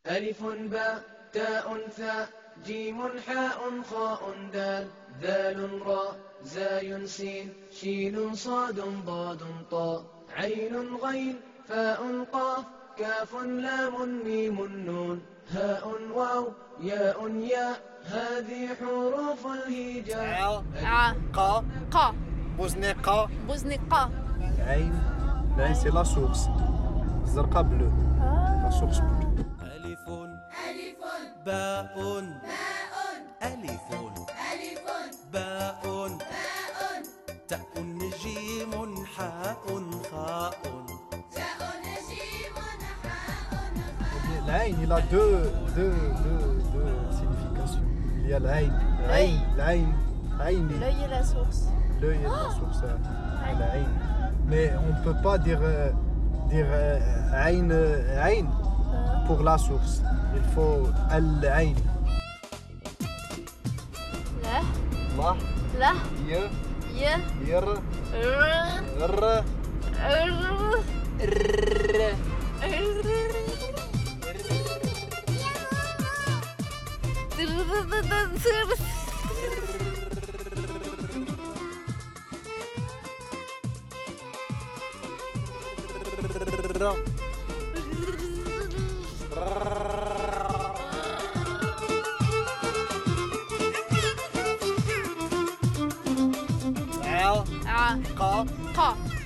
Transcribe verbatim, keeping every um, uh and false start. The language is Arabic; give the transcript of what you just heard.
ألف باء تاء ثاء جيم حاء خاء دال ذال راء زاي سين شين صاد ضاد طاء عين غين فاء قاف كاف لام ميم نون هاء واو ياء ياء هذه حروف الهجاء. ع قا قا بوزنيقة بوزنقة عين العين سي لا سورس الزرقاء بلو لا سورس بلو. ألف ألف باء باء ألف ألف باء باء تاء جيم حاء خاء تاء جيم حاء خاء. العين il a deux deux deux deux significations. Il y a العين العين العين عيني l'œil est la source. l'œil est la source العين. Mais on ne peut pas dire euh, dire euh, عين عين pour la source. Il faut العين. له الله له ي ي ير ر ر ر ر ع قا قا